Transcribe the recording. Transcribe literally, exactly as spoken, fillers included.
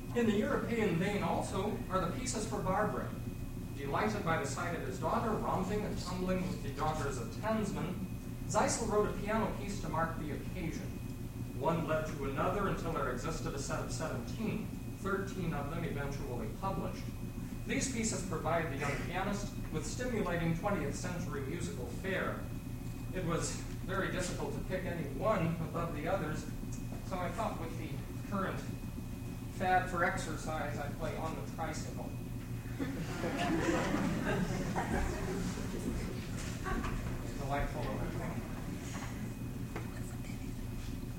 In the European vein also are the pieces for Barbara. Delighted by the sight of his daughter romping and tumbling with the daughters of townsmen, Zeisel wrote a piano piece to mark the occasion. One led to another until there existed a set of seventeen, thirteen of them eventually published. These pieces provide the young pianist with stimulating twentieth century musical fare. It was very difficult to pick any one above the others, so I thought with the current fad for exercise, I'd play On the Tricycle. Delightful little thing.